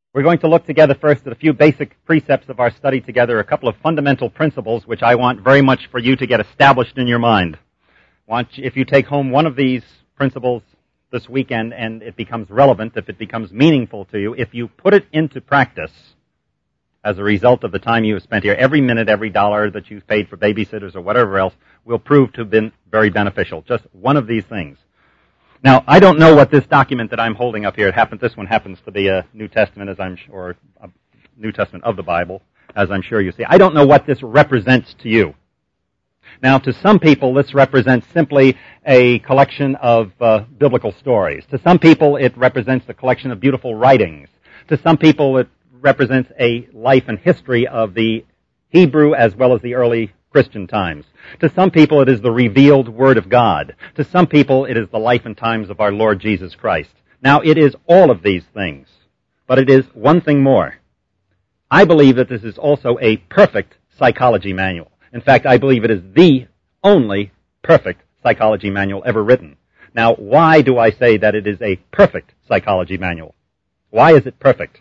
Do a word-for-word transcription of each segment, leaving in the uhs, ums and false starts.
We're going to look together first at a few basic precepts of our study together, a couple of fundamental principles which I want very much for you to get established in your mind. Want you, if you take home one of these principles this weekend and it becomes relevant, if it becomes meaningful to you, if you put it into practice as a result of the time you have spent here, every minute, every dollar that you've paid for babysitters or whatever else will prove to have been very beneficial. Just one of these things. Now, I don't know what this document that I'm holding up here, it happens, this one happens to be a New Testament, as I'm or a New Testament of the Bible, as I'm sure you see. I don't know what this represents to you. Now, to some people, this represents simply a collection of uh, biblical stories. To some people, it represents a collection of beautiful writings. To some people, it represents a life and history of the Hebrew as well as the early Christian times. To some people, it is the revealed Word of God. To some people, it is the life and times of our Lord Jesus Christ. Now, it is all of these things, but it is one thing more. I believe that this is also a perfect psychology manual. In fact, I believe it is the only perfect psychology manual ever written. Now, why do I say that it is a perfect psychology manual? Why is it perfect?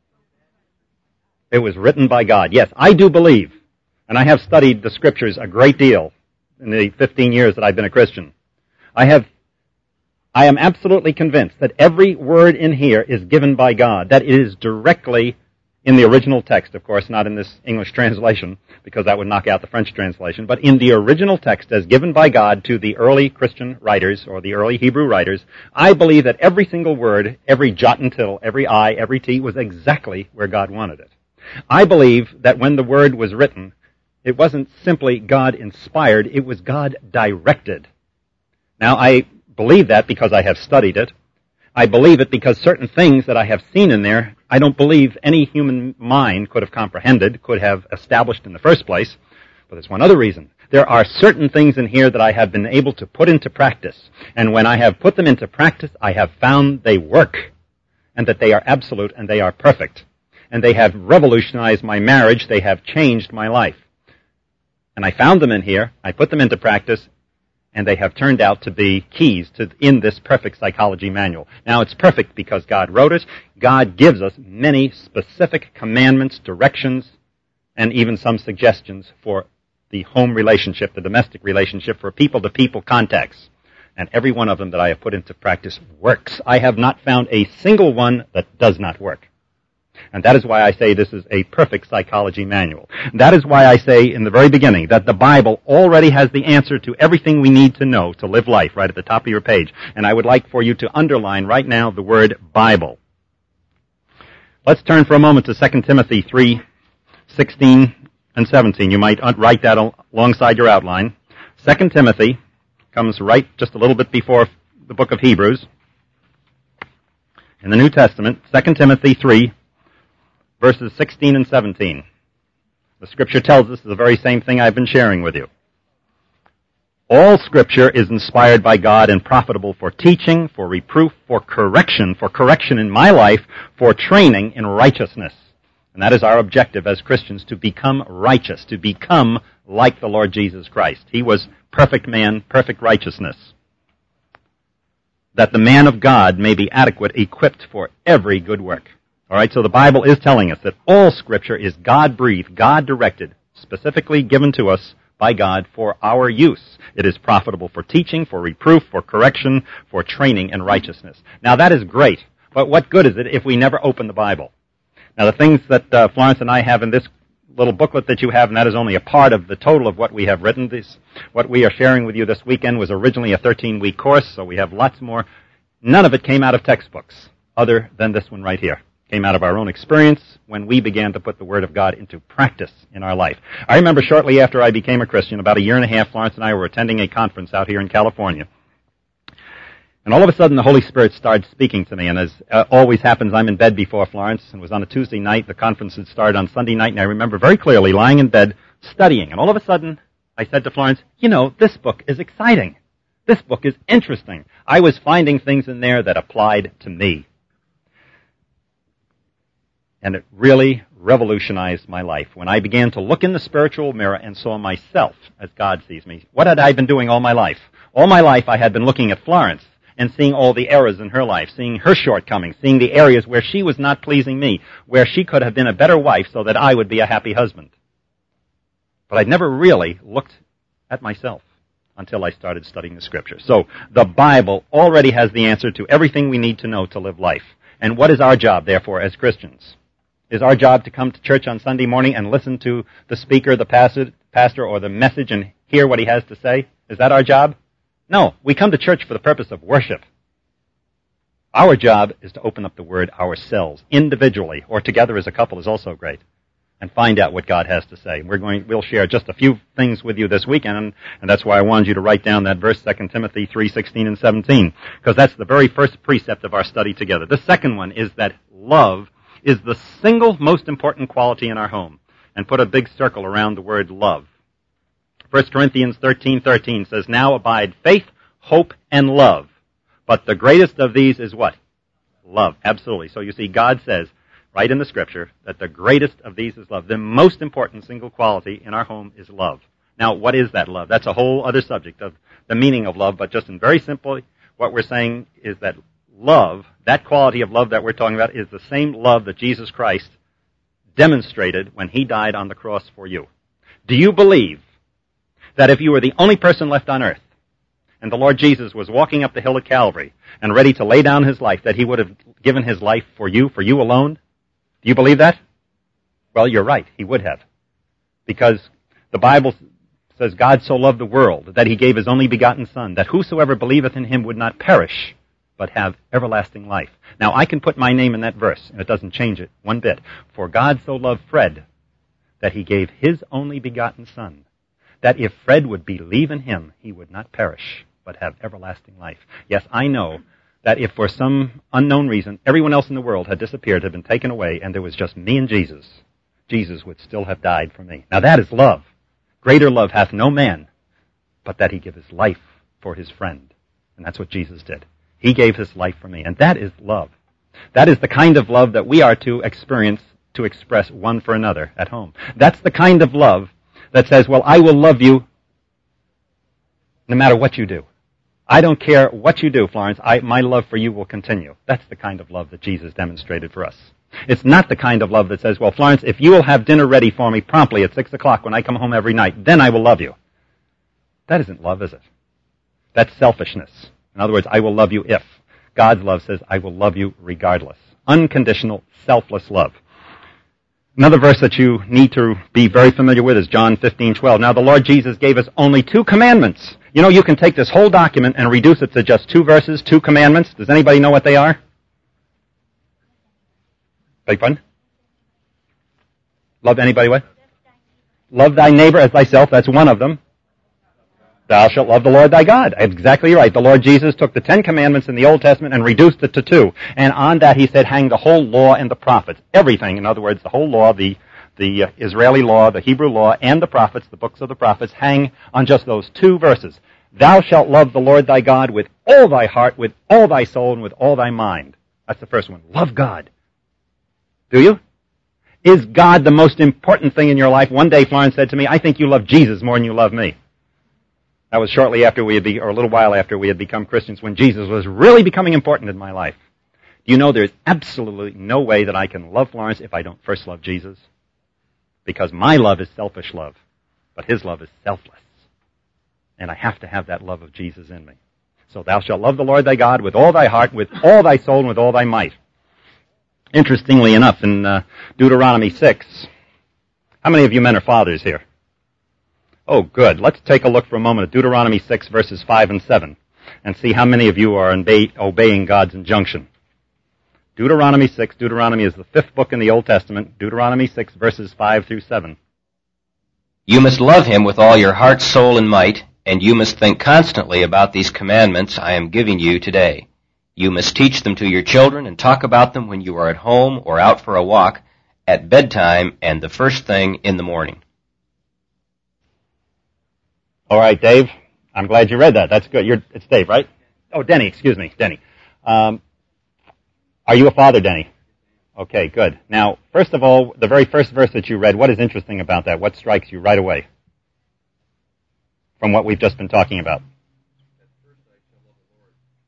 It was written by God. Yes, I do believe, and I have studied the Scriptures a great deal in the fifteen years that I've been a Christian. I have, I am absolutely convinced that every word in here is given by God, that it is directly in the original text, of course, not in this English translation, because that would knock out the French translation, but in the original text as given by God to the early Christian writers, or the early Hebrew writers. I believe that every single word, every jot and tittle, every I, every T was exactly where God wanted it. I believe that when the word was written, it wasn't simply God inspired, it was God directed. Now, I believe that because I have studied it. I believe it because certain things that I have seen in there, I don't believe any human mind could have comprehended, could have established in the first place. But there's one other reason. There are certain things in here that I have been able to put into practice. And when I have put them into practice, I have found they work, and that they are absolute and they are perfect. And they have revolutionized my marriage. They have changed my life. And I found them in here. I put them into practice. And they have turned out to be keys to in this perfect psychology manual. Now, it's perfect because God wrote it. God gives us many specific commandments, directions, and even some suggestions for the home relationship, the domestic relationship, for people-to-people contacts. And every one of them that I have put into practice works. I have not found a single one that does not work. And that is why I say this is a perfect psychology manual. That is why I say in the very beginning that the Bible already has the answer to everything we need to know to live life right at the top of your page. And I would like for you to underline right now the word Bible. Let's turn for a moment to Second Timothy three, sixteen and seventeen. You might write that alongside your outline. Second Timothy comes right just a little bit before the book of Hebrews. In the New Testament, Second Timothy three, verses sixteen and seventeen. The Scripture tells us the very same thing I've been sharing with you. All Scripture is inspired by God and profitable for teaching, for reproof, for correction, for correction in my life, for training in righteousness. And that is our objective as Christians, to become righteous, to become like the Lord Jesus Christ. He was perfect man, perfect righteousness. That the man of God may be adequate, equipped for every good work. All right, so the Bible is telling us that all Scripture is God-breathed, God-directed, specifically given to us by God for our use. It is profitable for teaching, for reproof, for correction, for training in righteousness. Now, that is great, but what good is it if we never open the Bible? Now, the things that uh, Florence and I have in this little booklet that you have, and that is only a part of the total of what we have written. This, what we are sharing with you this weekend was originally a thirteen-week course, so we have lots more. None of it came out of textbooks, other than this one right here. Came out of our own experience when we began to put the Word of God into practice in our life. I remember shortly after I became a Christian, about a year and a half, Florence and I were attending a conference out here in California. And all of a sudden, the Holy Spirit started speaking to me. And as uh, always happens, I'm in bed before Florence. And it was on a Tuesday night. The conference had started on Sunday night. And I remember very clearly lying in bed studying. And all of a sudden, I said to Florence, you know, this book is exciting. This book is interesting. I was finding things in there that applied to me. And it really revolutionized my life. When I began to look in the spiritual mirror and saw myself as God sees me, what had I been doing all my life? All my life I had been looking at Florence and seeing all the errors in her life, seeing her shortcomings, seeing the areas where she was not pleasing me, where she could have been a better wife so that I would be a happy husband. But I'd never really looked at myself until I started studying the Scripture. So the Bible already has the answer to everything we need to know to live life. And what is our job, therefore, as Christians? Is our job to come to church on Sunday morning and listen to the speaker, the pastor, pastor, or the message and hear what he has to say? Is that our job? No, we come to church for the purpose of worship. Our job is to open up the Word ourselves, individually, or together as a couple is also great, and find out what God has to say. We're going, we'll share just a few things with you this weekend, and, and that's why I wanted you to write down that verse, Second Timothy three sixteen and seventeen, because that's the very first precept of our study together. The second one is that love is the single most important quality in our home, and put a big circle around the word love. First Corinthians thirteen thirteen says, "Now abide faith, hope, and love. But the greatest of these is what? Love." Absolutely. So you see, God says, right in the Scripture, that the greatest of these is love. The most important single quality in our home is love. Now, what is that love? That's a whole other subject of the meaning of love, but just in very simple, what we're saying is that love, that quality of love that we're talking about, is the same love that Jesus Christ demonstrated when He died on the cross for you. Do you believe that if you were the only person left on earth, and the Lord Jesus was walking up the hill of Calvary and ready to lay down His life, that He would have given His life for you, for you alone? Do you believe that? Well, you're right. He would have. Because the Bible says God so loved the world that He gave His only begotten Son, that whosoever believeth in Him would not perish, but have everlasting life. Now, I can put my name in that verse, and it doesn't change it one bit. For God so loved Fred that He gave His only begotten Son, that if Fred would believe in Him, he would not perish, but have everlasting life. Yes, I know that if for some unknown reason everyone else in the world had disappeared, had been taken away, and there was just me and Jesus, Jesus would still have died for me. Now that is love. Greater love hath no man, but that He give His life for His friend. And that's what Jesus did. He gave His life for me. And that is love. That is the kind of love that we are to experience, to express one for another at home. That's the kind of love that says, well, I will love you no matter what you do. I don't care what you do, Florence. I, my love for you will continue. That's the kind of love that Jesus demonstrated for us. It's not the kind of love that says, well, Florence, if you will have dinner ready for me promptly at six o'clock when I come home every night, then I will love you. That isn't love, is it? That's selfishness. In other words, I will love you if. God's love says, I will love you regardless. Unconditional, selfless love. Another verse that you need to be very familiar with is John fifteen twelve. Now the Lord Jesus gave us only two commandments. You know, you can take this whole document and reduce it to just two verses, two commandments. Does anybody know what they are? Beg pardon? Love anybody what? Love thy neighbor as thyself. That's one of them. Thou shalt love the Lord thy God. Exactly right. The Lord Jesus took the Ten Commandments in the Old Testament and reduced it to two. And on that He said, hang the whole law and the prophets. Everything, in other words, the whole law, the, the uh, Israeli law, the Hebrew law, and the prophets, the books of the prophets, hang on just those two verses. Thou shalt love the Lord thy God with all thy heart, with all thy soul, and with all thy mind. That's the first one. Love God. Do you? Is God the most important thing in your life? One day Florence said to me, I think you love Jesus more than you love me. That was shortly after we had be, or a little while after we had become Christians, when Jesus was really becoming important in my life. Do you know there's absolutely no way that I can love Florence if I don't first love Jesus? Because my love is selfish love, but His love is selfless. And I have to have that love of Jesus in me. So thou shalt love the Lord thy God with all thy heart, with all thy soul, and with all thy might. Interestingly enough, in uh, Deuteronomy six, how many of you men are fathers here? Oh, good. Let's take a look for a moment at Deuteronomy six, verses five and seven, and see how many of you are obey, obeying God's injunction. Deuteronomy six, Deuteronomy is the fifth book in the Old Testament, Deuteronomy six, verses five through seven. You must love Him with all your heart, soul, and might, and you must think constantly about these commandments I am giving you today. You must teach them to your children and talk about them when you are at home or out for a walk, at bedtime, and the first thing in the morning. All right, Dave. I'm glad you read that. That's good. You're, it's Dave, right? Oh, Denny. Excuse me, Denny. Um, are you a father, Denny? Okay, good. Now, first of all, the very first verse that you read, what is interesting about that? What strikes you right away from what we've just been talking about?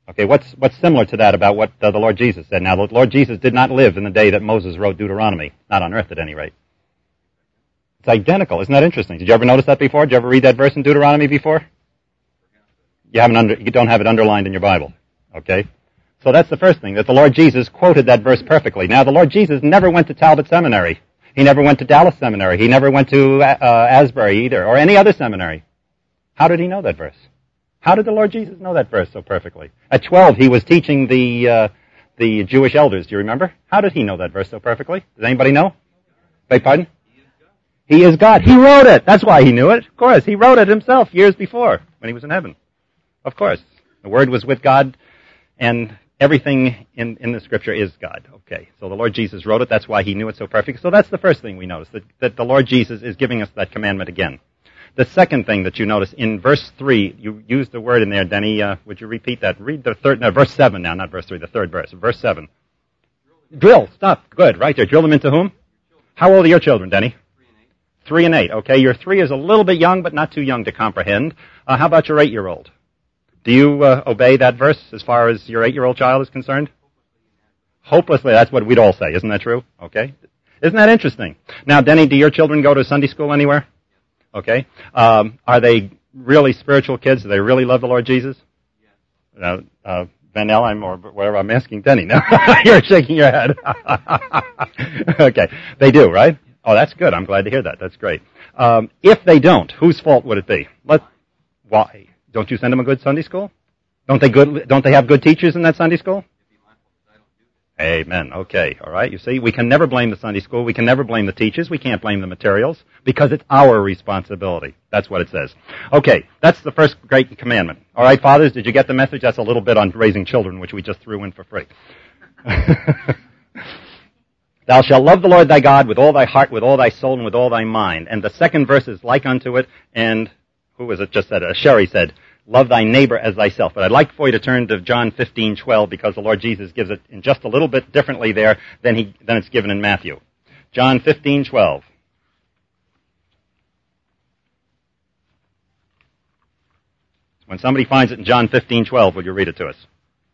Okay, what's what's similar to that about what uh, the Lord Jesus said? Now, the Lord Jesus did not live in the day that Moses wrote Deuteronomy, not on earth at any rate. It's identical. Isn't that interesting? Did you ever notice that before? Did you ever read that verse in Deuteronomy before? You haven't under, you don't have it underlined in your Bible. Okay? So that's the first thing, that the Lord Jesus quoted that verse perfectly. Now, the Lord Jesus never went to Talbot Seminary. He never went to Dallas Seminary. He never went to uh, Asbury either, or any other seminary. How did he know that verse? How did the Lord Jesus know that verse so perfectly? At twelve, he was teaching the uh, the Jewish elders. Do you remember? How did he know that verse so perfectly? Does anybody know? Beg pardon? He is God. He wrote it. That's why he knew it. Of course, he wrote it himself years before when he was in heaven. Of course. The Word was with God, and everything in, in the Scripture is God. Okay, so the Lord Jesus wrote it. That's why he knew it so perfectly. So that's the first thing we notice, that, that the Lord Jesus is giving us that commandment again. The second thing that you notice, in verse three, you used the word in there, Denny. Uh, would you repeat that? Read the third, no, verse seven now, not verse three, the third verse. Verse seven. Drill. Stop. Good. Right there. Drill them into whom? How old are your children, Denny? Three and eight. Okay, your three is a little bit young, but not too young to comprehend. Uh, how about your eight-year-old? Do you uh, obey that verse as far as your eight-year-old child is concerned? Hopelessly. That's what we'd all say. Isn't that true? Okay. Isn't that interesting? Now, Denny, do your children go to Sunday school anywhere? Okay. Um, are they really spiritual kids? Do they really love the Lord Jesus? Yes. Uh, uh, Van Ellen or whatever, I'm asking Denny now. You're shaking your head. Okay. They do, right? Oh, that's good. I'm glad to hear that. That's great. Um, if they don't, whose fault would it be? Let, why? Don't you send them a good Sunday school? Don't they good? Don't they have good teachers in that Sunday school? Amen. Okay. All right. You see, we can never blame the Sunday school. We can never blame the teachers. We can't blame the materials because it's our responsibility. That's what it says. Okay. That's the first great commandment. All right, fathers, did you get the message? That's a little bit on raising children, which we just threw in for free. Thou shalt love the Lord thy God with all thy heart, with all thy soul, and with all thy mind. And the second verse is like unto it. And who was it just said? Uh, Sherry said, love thy neighbor as thyself. But I'd like for you to turn to John fifteen twelve because the Lord Jesus gives it in just a little bit differently there than he than it's given in Matthew. John fifteen twelve. When somebody finds it in John fifteen twelve, will you read it to us?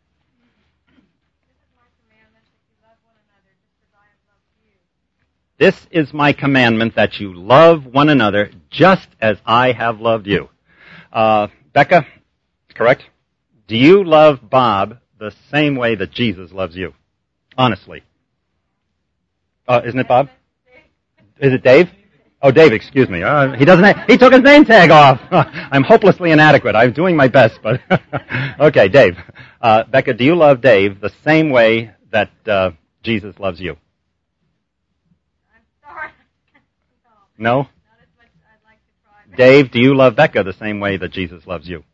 This is my commandment that you love one another just as I have loved you. Uh, Becca, correct? Do you love Bob the same way that Jesus loves you? Honestly. Uh, isn't it Bob? Is it Dave? Oh, Dave, excuse me. Uh, he doesn't. Ha- he took his name tag off. I'm hopelessly inadequate. I'm doing my best, but okay, Dave. Uh, Becca, do you love Dave the same way that uh, Jesus loves you? I'm sorry. No? Not as much as I'd like to try. Dave, do you love Becca the same way that Jesus loves you?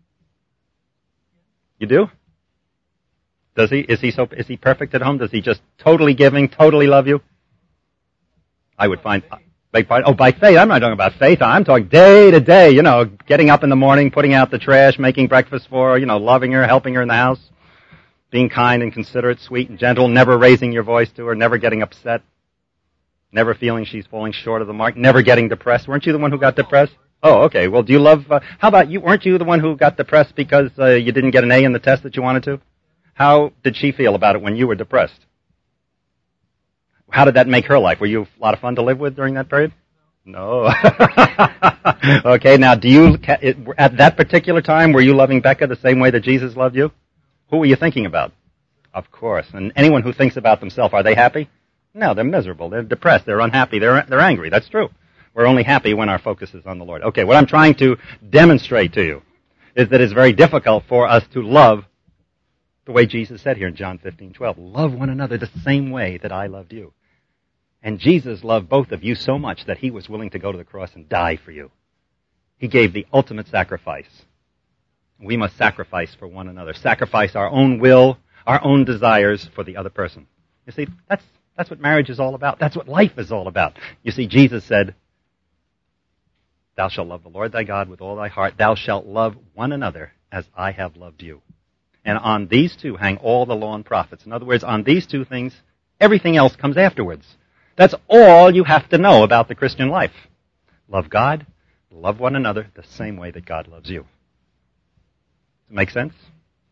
You do? Does he? Is he so? Is he perfect at home? Does he just totally giving, totally love you? I would find. Beg pardon? Oh, by faith. I'm not talking about faith. I'm talking day to day. You know, getting up in the morning, putting out the trash, making breakfast for her. You know, loving her, helping her in the house, being kind and considerate, sweet and gentle, never raising your voice to her, never getting upset, never feeling she's falling short of the mark, never getting depressed. Weren't you the one who got depressed? Oh, okay. Well, do you love? Uh, how about you? Weren't you the one who got depressed because uh, you didn't get an A in the test that you wanted to? How did she feel about it when you were depressed? How did that make her life? Were you a lot of fun to live with during that period? No. Okay, now do you, at that particular time, were you loving Becca the same way that Jesus loved you? Who were you thinking about? Of course. And anyone who thinks about themselves, are they happy? No, they're miserable. They're depressed. They're unhappy. They're, they're angry. That's true. We're only happy when our focus is on the Lord. Okay, what I'm trying to demonstrate to you is that it's very difficult for us to love the way Jesus said here in John fifteen twelve. Love one another the same way that I loved you. And Jesus loved both of you so much that he was willing to go to the cross and die for you. He gave the ultimate sacrifice. We must sacrifice for one another. Sacrifice our own will, our own desires for the other person. You see, that's that's what marriage is all about. That's what life is all about. You see, Jesus said, thou shalt love the Lord thy God with all thy heart. Thou shalt love one another as I have loved you. And on these two hang all the law and prophets. In other words, on these two things, everything else comes afterwards. That's all you have to know about the Christian life. Love God, love one another the same way that God loves you. Make sense?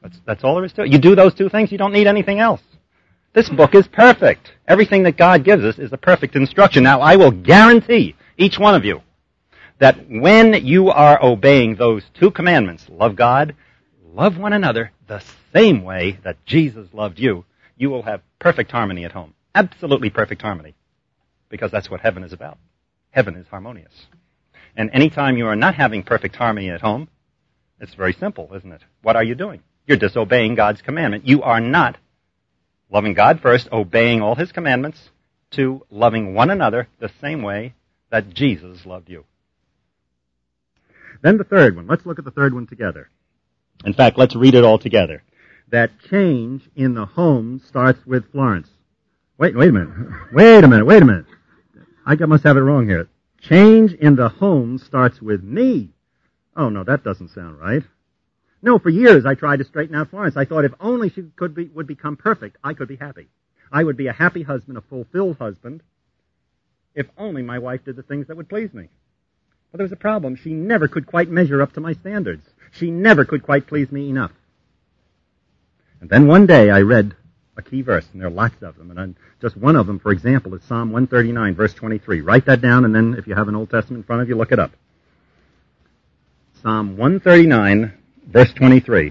That's, that's all there is to it. You do those two things, you don't need anything else. This book is perfect. Everything that God gives us is a perfect instruction. Now, I will guarantee each one of you that when you are obeying those two commandments, love God, love one another the same way that Jesus loved you, you will have perfect harmony at home. Absolutely perfect harmony. Because that's what heaven is about. Heaven is harmonious. And anytime you are not having perfect harmony at home, it's very simple, isn't it? What are you doing? You're disobeying God's commandment. You are not loving God first, obeying all his commandments, to loving one another the same way that Jesus loved you. Then the third one. Let's look at the third one together. In fact, let's read it all together. That change in the home starts with Florence. Wait, wait a minute. Wait a minute, wait a minute. I must have it wrong here. Change in the home starts with me. Oh, no, that doesn't sound right. No, for years I tried to straighten out Florence. I thought if only she could be, would become perfect, I could be happy. I would be a happy husband, a fulfilled husband, if only my wife did the things that would please me. But there was a problem. She never could quite measure up to my standards. She never could quite please me enough. And then one day I read a key verse, and there are lots of them. And I'm, just one of them, for example, is Psalm one thirty-nine, verse twenty-three. Write that down, and then if you have an Old Testament in front of you, look it up. Psalm one thirty-nine, verse twenty-three.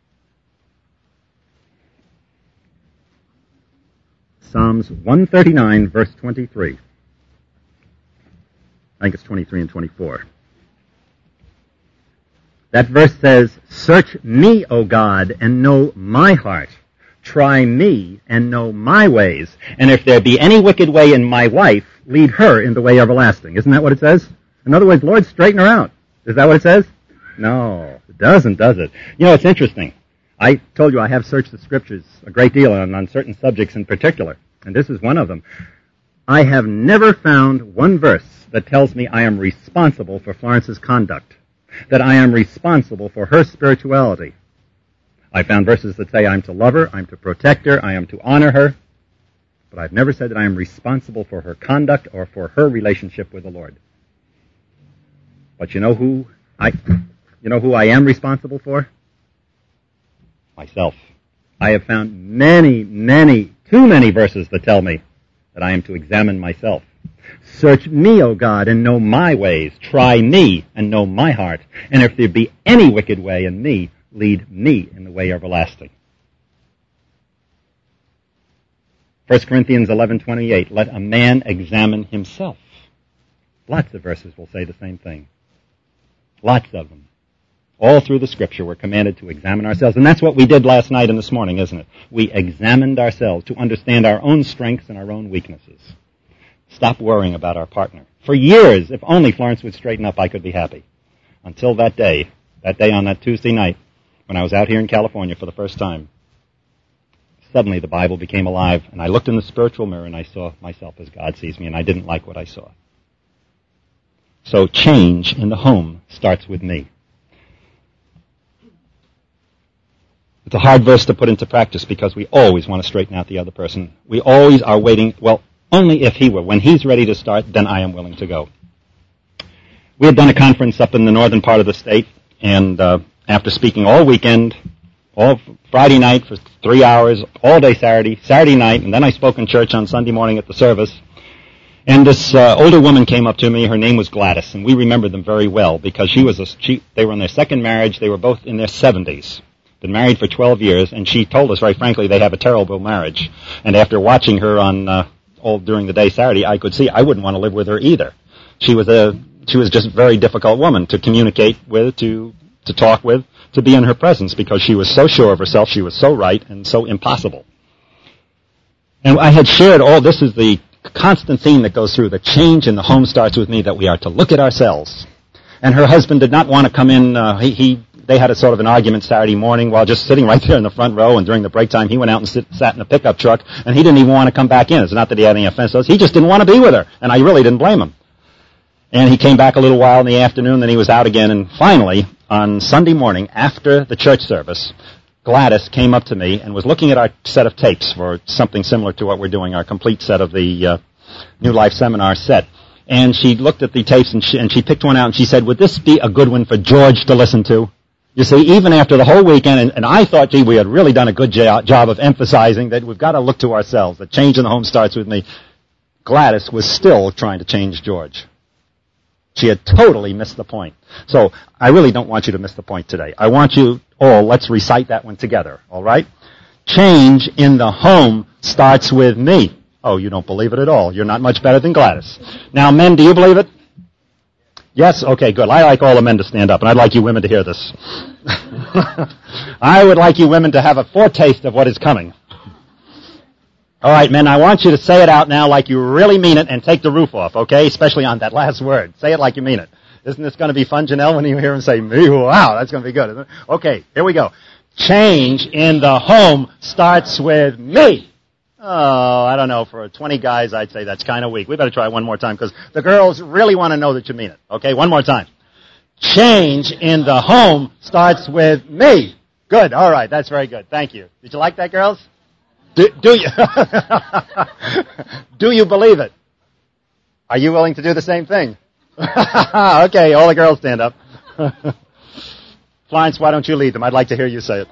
Psalms one thirty-nine, verse twenty-three. I think it's twenty-three and twenty-four. That verse says, "Search me, O God, and know my heart. Try me and know my ways. And if there be any wicked way in my wife, lead her in the way everlasting." Isn't that what it says? In other words, Lord, straighten her out. Is that what it says? No, it doesn't, does it? You know, it's interesting. I told you I have searched the Scriptures a great deal on, on certain subjects in particular, and this is one of them. I have never found one verse that tells me I am responsible for Florence's conduct, that I am responsible for her spirituality. I found verses that say I'm to love her, I'm to protect her, I am to honor her, but I've never said that I am responsible for her conduct or for her relationship with the Lord. But you know who I, you know who I am responsible for? Myself. I have found many, many, too many verses that tell me that I am to examine myself. Search me, O God, and know my ways. Try me and know my heart. And if there be any wicked way in me, lead me in the way everlasting. First Corinthians eleven twenty-eight, let a man examine himself. Lots of verses will say the same thing. Lots of them. All through the Scripture we're commanded to examine ourselves. And that's what we did last night and this morning, isn't it? We examined ourselves to understand our own strengths and our own weaknesses. Stop worrying about our partner. For years, if only Florence would straighten up, I could be happy. Until that day, that day on that Tuesday night, when I was out here in California for the first time, suddenly the Bible became alive, and I looked in the spiritual mirror and I saw myself as God sees me, and I didn't like what I saw. So change in the home starts with me. It's a hard verse to put into practice because we always want to straighten out the other person. We always are waiting, well, only if he will. When he's ready to start, then I am willing to go. We had done a conference up in the northern part of the state, and uh, after speaking all weekend, all Friday night for three hours, all day Saturday, Saturday night, and then I spoke in church on Sunday morning at the service, and this uh, older woman came up to me. Her name was Gladys, and we remember them very well because she was a, she, they were in their second marriage. They were both in their seventies. Been married for twelve years, and she told us very frankly they have a terrible marriage. And after watching her on uh, all during the day Saturday, I could see I wouldn't want to live with her either. She was a she was just a very difficult woman to communicate with, to to talk with, to be in her presence because she was so sure of herself, she was so right and so impossible. And I had shared all this is the constant theme that goes through. The change in the home starts with me, that we are to look at ourselves. And her husband did not want to come in. Uh, he, he They had a sort of an argument Saturday morning while just sitting right there in the front row, and during the break time he went out and sit, sat in a pickup truck, and he didn't even want to come back in. It's not that he had any offense to us. He just didn't want to be with her, and I really didn't blame him. And he came back a little while in the afternoon, then he was out again, and finally, on Sunday morning, after the church service, Gladys came up to me and was looking at our set of tapes for something similar to what we're doing, our complete set of the uh, New Life Seminar set. And she looked at the tapes, and she, and she picked one out, and she said, would this be a good one for George to listen to? You see, even after the whole weekend, and, and I thought, gee, we had really done a good jo- job of emphasizing that we've got to look to ourselves, that change in the home starts with me. Gladys was still trying to change George. She had totally missed the point. So I really don't want you to miss the point today. I want you all, let's recite that one together, all right? Change in the home starts with me. Oh, you don't believe it at all. You're not much better than Gladys. Now, men, do you believe it? Yes? Okay, good. I like all the men to stand up, and I'd like you women to hear this. I would like you women to have a foretaste of what is coming. All right, men, I want you to say it out now like you really mean it and take the roof off, okay? Especially on that last word. Say it like you mean it. Isn't this going to be fun, Janelle, when you hear him say, me? Wow, that's going to be good, isn't it? Okay, here we go. Change in the home starts with me. Oh, I don't know. For twenty guys, I'd say that's kind of weak. We better try one more time because the girls really want to know that you mean it. Okay, one more time. Change in the home starts with me. Good. All right. That's very good. Thank you. Did you like that, girls? Do, do you? Do you believe it? Are you willing to do the same thing? Okay. All the girls stand up. Florence, why don't you lead them? I'd like to hear you say it.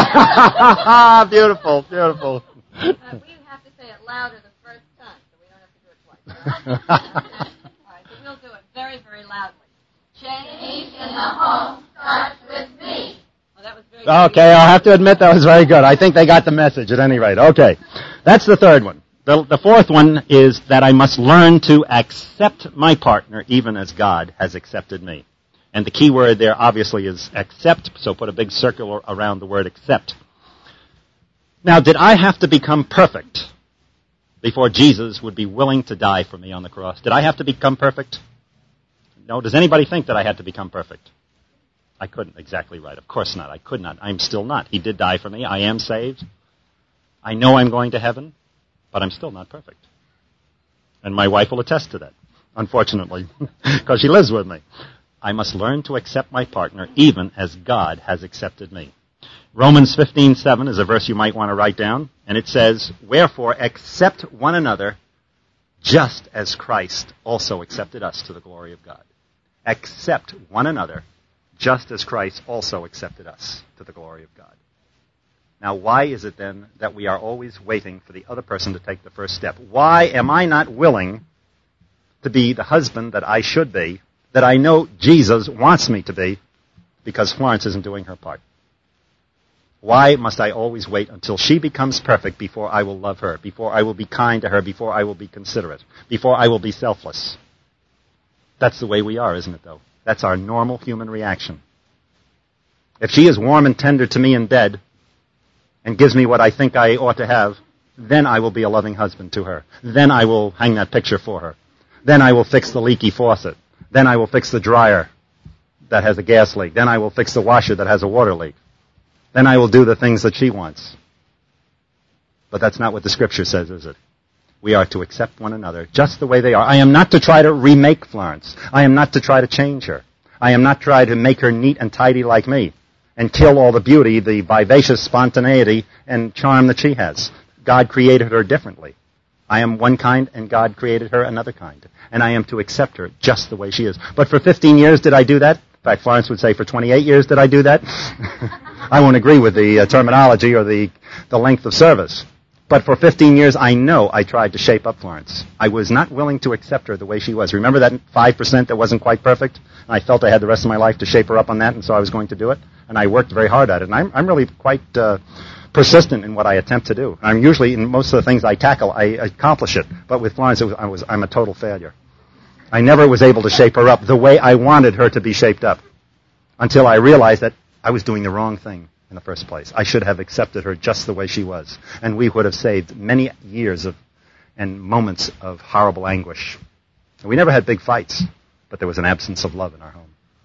Beautiful. Beautiful. Uh, we have to say it louder the first time, so we don't have to do it twice. All right, so we'll do it very, very loudly. Change in the home starts with me. Well, that was very Okay, I'll have to admit that was very good. I think they got the message at any rate. Okay, that's the third one. The, the fourth one is that I must learn to accept my partner even as God has accepted me. And the key word there obviously is accept, so put a big circle around the word accept. Now, did I have to become perfect before Jesus would be willing to die for me on the cross? Did I have to become perfect? No. Does anybody think that I had to become perfect? I couldn't exactly right. Of course not. I could not. I'm still not. He did die for me. I am saved. I know I'm going to heaven, but I'm still not perfect. And my wife will attest to that, unfortunately, because she lives with me. I must learn to accept my partner even as God has accepted me. Romans fifteen seven is a verse you might want to write down, and it says, wherefore accept one another just as Christ also accepted us to the glory of God. Accept one another just as Christ also accepted us to the glory of God. Now, why is it then that we are always waiting for the other person to take the first step? Why am I not willing to be the husband that I should be, that I know Jesus wants me to be, because Florence isn't doing her part? Why must I always wait until she becomes perfect before I will love her, before I will be kind to her, before I will be considerate, before I will be selfless? That's the way we are, isn't it, though? That's our normal human reaction. If she is warm and tender to me in bed and gives me what I think I ought to have, then I will be a loving husband to her. Then I will hang that picture for her. Then I will fix the leaky faucet. Then I will fix the dryer that has a gas leak. Then I will fix the washer that has a water leak. Then I will do the things that she wants. But that's not what the Scripture says, is it? We are to accept one another just the way they are. I am not to try to remake Florence. I am not to try to change her. I am not trying to make her neat and tidy like me and kill all the beauty, the vivacious spontaneity and charm that she has. God created her differently. I am one kind and God created her another kind. And I am to accept her just the way she is. But for fifteen years, did I do that? In fact, Florence would say for twenty-eight years, did I do that? I won't agree with the uh, terminology or the, the length of service. But for fifteen years, I know I tried to shape up Florence. I was not willing to accept her the way she was. Remember that five percent that wasn't quite perfect? And I felt I had the rest of my life to shape her up on that, and so I was going to do it. And I worked very hard at it. And I'm, I'm really quite uh, persistent in what I attempt to do. I'm usually, in most of the things I tackle, I accomplish it. But with Florence, it was, I was, I'm a total failure. I never was able to shape her up the way I wanted her to be shaped up until I realized that I was doing the wrong thing in the first place. I should have accepted her just the way she was. And we would have saved many years of and moments of horrible anguish. And we never had big fights, but there was an absence of love in our home.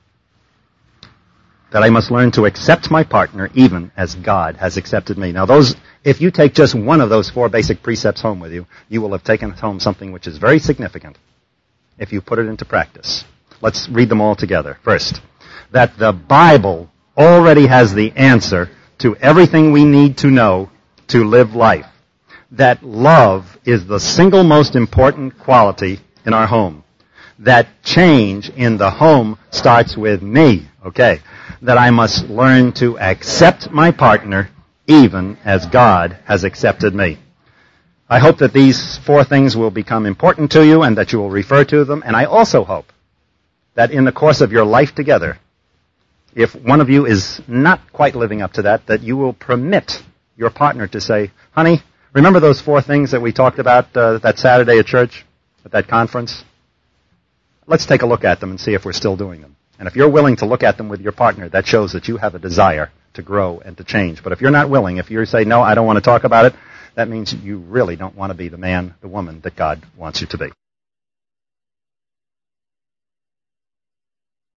That I must learn to accept my partner even as God has accepted me. Now those, if you take just one of those four basic precepts home with you, you will have taken home something which is very significant if you put it into practice. Let's read them all together. First, that the Bible already has the answer to everything we need to know to live life. That love is the single most important quality in our home. That change in the home starts with me. Okay. that I must learn to accept my partner even as God has accepted me. I hope that these four things will become important to you and that you will refer to them. And I also hope that in the course of your life together, if one of you is not quite living up to that, that you will permit your partner to say, honey, remember those four things that we talked about uh, that Saturday at church, at that conference? Let's take a look at them and see if we're still doing them. And if you're willing to look at them with your partner, that shows that you have a desire to grow and to change. But if you're not willing, if you say, no, I don't want to talk about it, that means you really don't want to be the man, the woman that God wants you to be.